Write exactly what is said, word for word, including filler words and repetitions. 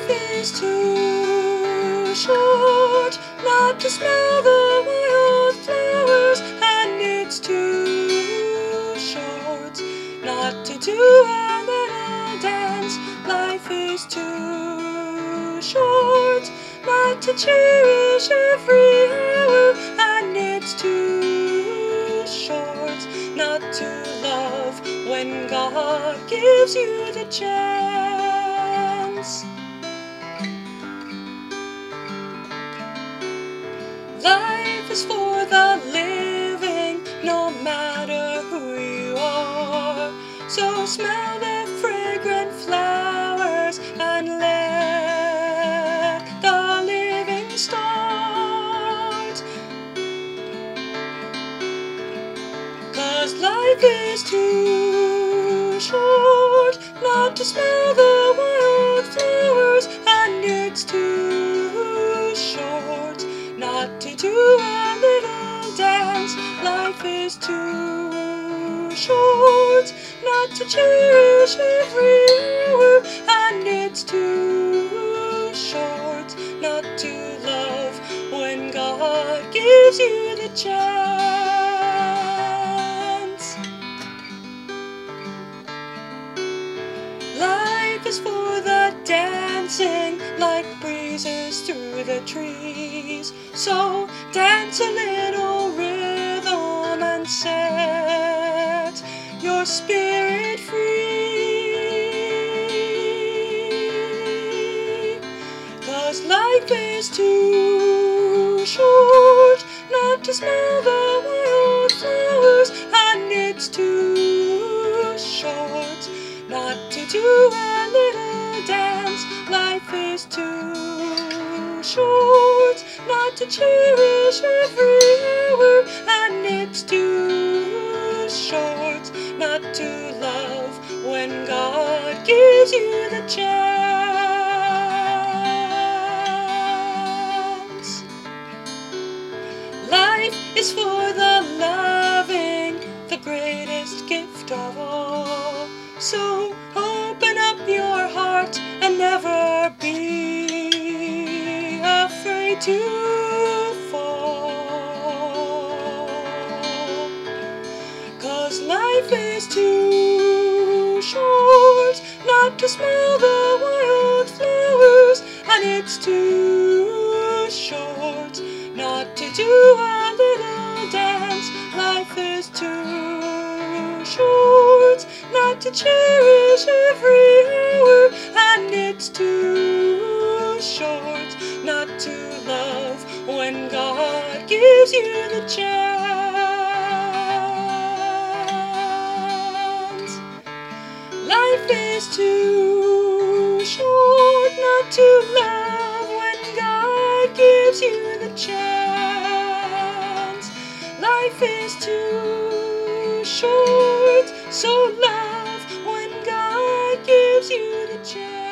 Life is too short not to smell the wild flowers, and it's too short not to do a little dance. Life is too short not to cherish every hour, and it's too short not to love when God gives you the chance. Life is for the living, no matter who you are. So smell the fragrant flowers and let the living start. 'Cause life is too short not to smell the wild flowers, and it's too short not to do a little dance. Life is too short not to cherish every hour, and it's too short not to love when God gives you the chance. Life is for the dancing like breezes through the trees. So dance a little rhythm and set your spirit free. 'Cause life is too short not to smell the wild flowers, and it's too short not to do a little dance. Life is too short not to cherish every hour, and it's too short not to love when God gives you the chance. Life is for the loving, the greatest gift of all. So open up your heart and never be afraid to fall. 'Cause life is too short not to smell the wild flowers, and it's too short not to do a little dance. Life is too short not to cherish every hour, and it's too short not to love when God gives you the chance. Life is too short not to love when God gives you the chance. Life is too short, so love when God gives you the chance.